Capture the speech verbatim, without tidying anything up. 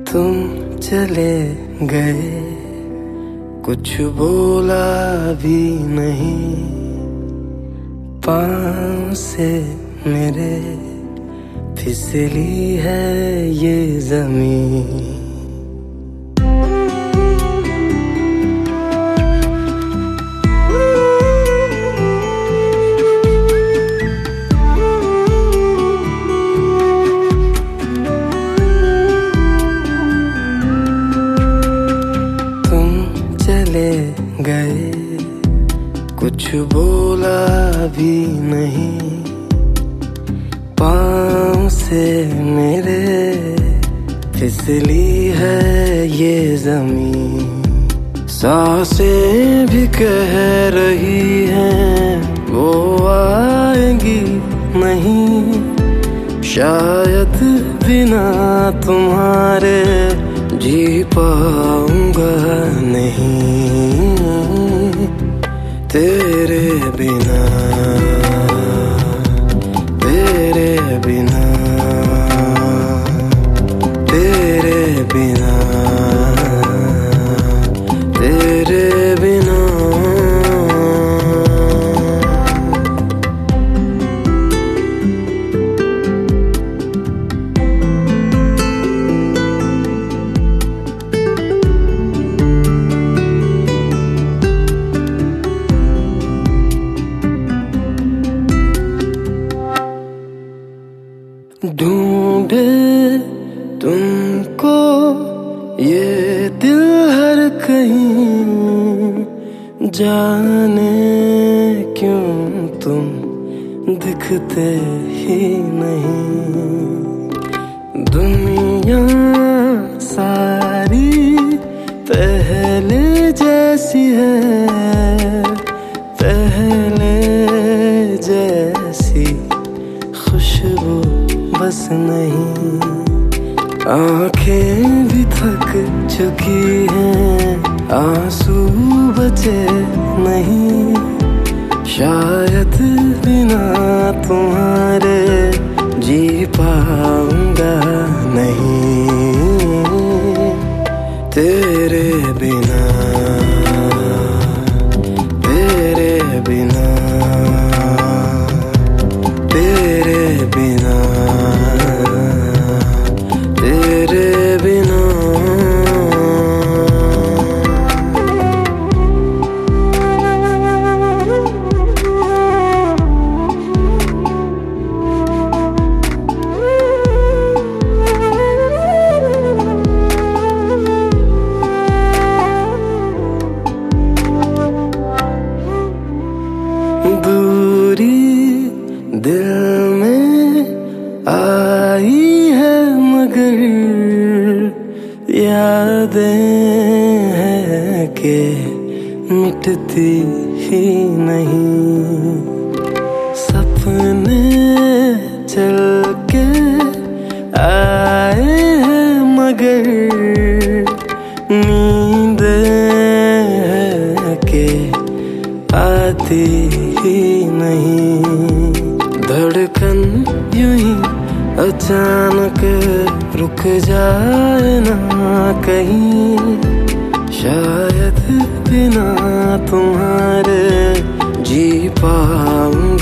तुम चले गए, कुछ बोला भी नहीं, पाँव से मेरे फिसली है ये ज़मीं। चले गए, कुछ बोला भी नहीं, पाँव से मेरे फिसली है ये ज़मीं। सांसें भी कह रही हैं वो आएंगी नहीं, शायद बिना तुम्हारे जी पाऊंगा नहीं, तेरे बिना, तेरे बिना, तेरे बिना, तेरे बिना। ढूंढे तुमको ये दिल हर कहीं, जाने क्यों तुम दिखते ही नहीं। दुनिया सारी पहले जैसी है, पहले जैसी खुशबू बस नहीं। आंखें भी थक चुकी हैं, आंसू बचे नहीं, शायद बिना तुम्हारे जी पाऊंगा नहीं, तेरे बिना, तेरे बिना, तेरे बिना, तेरे बिना। दूरी दिल में आई है मगर यादें हैं कि मिटती ही नहीं। सपने चल के आए हैं मगर नींदें हैं कि आती ही नहीं। धड़कन यूं ही अचानक रुक जाए ना कहीं, शायद बिना तुम्हारे जी पाऊं